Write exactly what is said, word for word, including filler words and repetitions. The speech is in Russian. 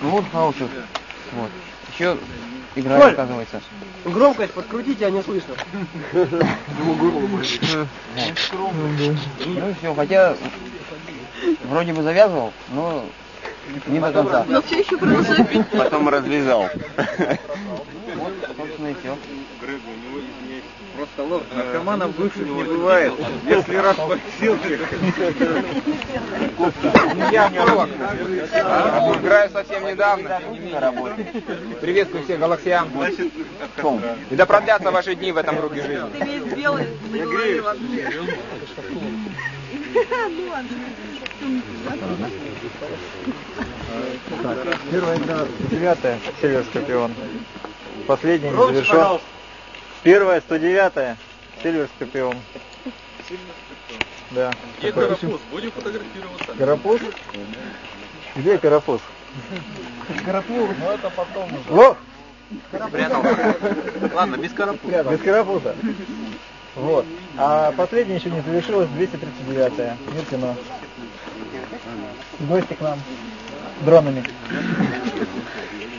Ну вот научил. Вот. Еще играет, Коль, оказывается. Громкость подкрутите, а не слышно. Ну и все, хотя вроде бы завязывал, но не до конца. Но все еще продолжаю пить. Потом развязал. Вот, собственно, и все. Просто лох, наркоманов бывших не бывает. Если раз подсился. Я играю совсем недавно. Приветствую всех галаксиан. И да продлятся ваши дни в этом круге жизни. Ты весь белый на голове вообще. Первая игра сто девятая, Сильвер Скорпион. Последний не завершен. Первая сто девятая, Сильвер Скорпион. Да. Где Карапуз? Будем фотографироваться. Карапуз? Где Карапуз? Карапуз. Ну это потом уже. Во! Ладно, без Карапуза. Без Карапуза. Вот. А последняя еще не завершилась, двести тридцать девятая. Мир кино. В гости к нам. Дронами.